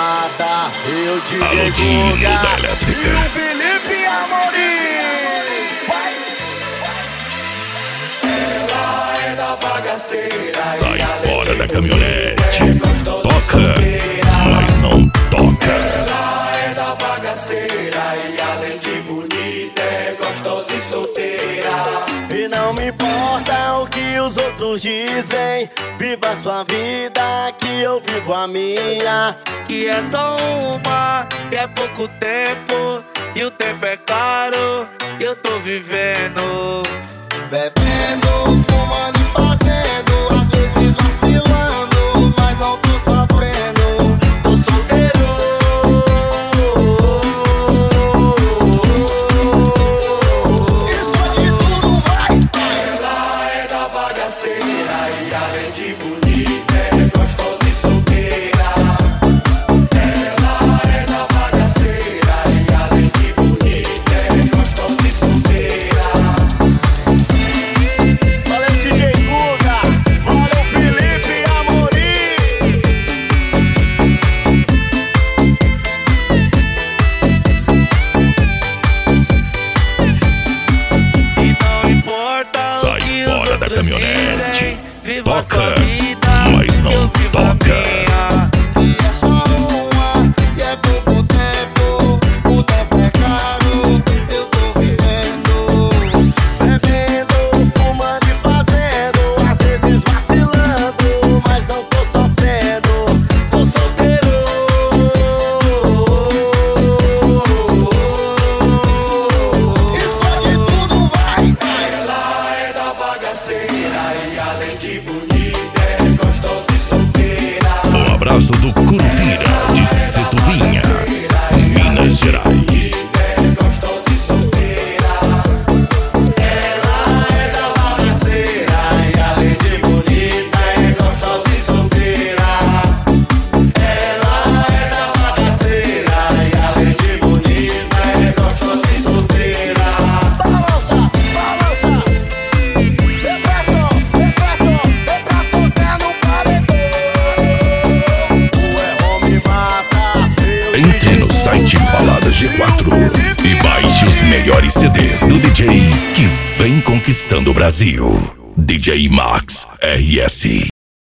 mata, eu DJ Alô, Dino Guga da Elétrica. e o Felipe Amorim. Ela é da bagaceira. Sai fora da caminhonete. Toca, mas não toca. Ela é da bagaceira e além de bonita é gostosa e solteira. E não me importa o que os outros dizem, viva a sua vida que eu vivo a minha. Que é só uma, que é pouco tempo, e o tempo é caro, e eu tô vivendo. Bebendo, fumando e fazendo, às vezes vacilando, mas não tô sofrendo. Tô solteiro. Explode tudo, vai! Ela é da bagaceira e além de bonita é gostosa e solteira. Ela é da bagaceira e além de bonita é gostosa e solteira. Valeu DJ Guga, valeu Felipe Amorim. E não importa o Sai que fora os da outros caminhonete. dizem, viva a Toca, sua vida, mas não eu vivo a toca. minha. E é só uma, e é pouco tempo, o tempo é caro, eu tô vivendo. Bebendo, fumando e fazendo, às vezes vacilando, mas não tô sofrendo. Tô solteiro. Explode tudo, vai! Ela é da bagaceira e além de bonita é gostosa e solteira. Um abraço do Curupira de Setubinha, Minas Gerais. É gostosa e solteira. Ela é da bagaceira e além de bonita é gostosa e solteira. Ela é da bagaceira e além de bonita é gostosa e solteira. Balança, balança. Vem pra tocar no paredão. Tu é homem, mata. Entre no site Balada G4 e baixe os melhores CDs do DJ que vem conquistando o Brasil. DJ Max RS.